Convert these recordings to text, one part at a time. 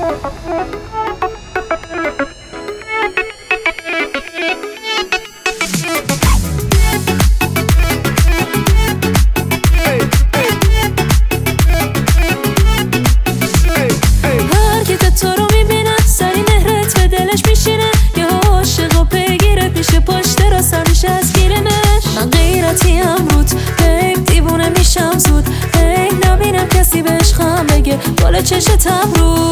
بالا چشتم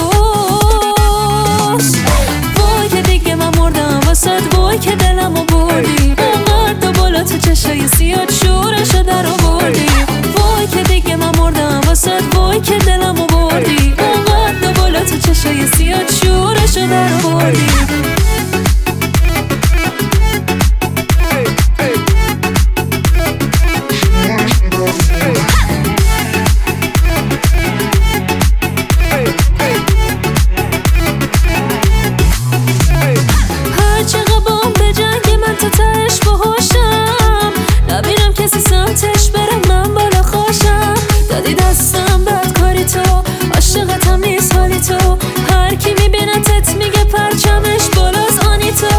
روز وای که دیگه من مردم واسد، وای که دلمو بردی اونقدر بالا تو چشای سیاد شورشو در آوردی. وای که دیگه من مردم واسد، وای که دلمو بردی اونقدر بالا تو چشای سیاد شورشو در آوردی. سمتش برم من بالا خوشم دادی دستم بدکاری تو عاشقتم نیست حالی تو هر کی میبینتت میگه پرچمش بالاز آنی تو.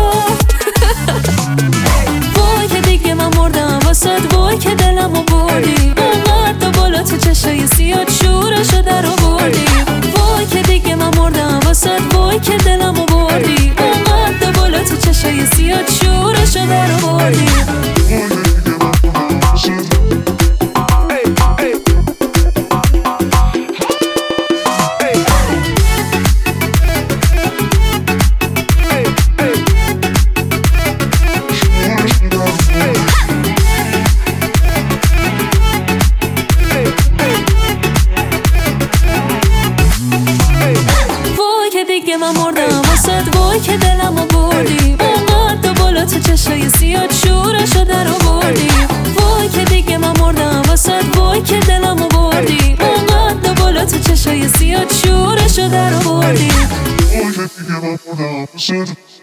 وای که دیگه من مردم واسد، وای که دلمو بردی اونقدر بالا تو چشای سیاد شورشو در آوردی. وای که دیگه من مردم واسد، وای که دلمو بردی اونقدر بالا تو چشای سیاد شورشو در آوردی. دیگه من مردم واسد، وای که دلمو بردی اونقدر بالا تو چشای سیاد شورشو در آوردی. وای که دیگه من مردم واسد، وای که دلمو بردی اونقدر بالا تو چشای سیاد شورشو در آوردی.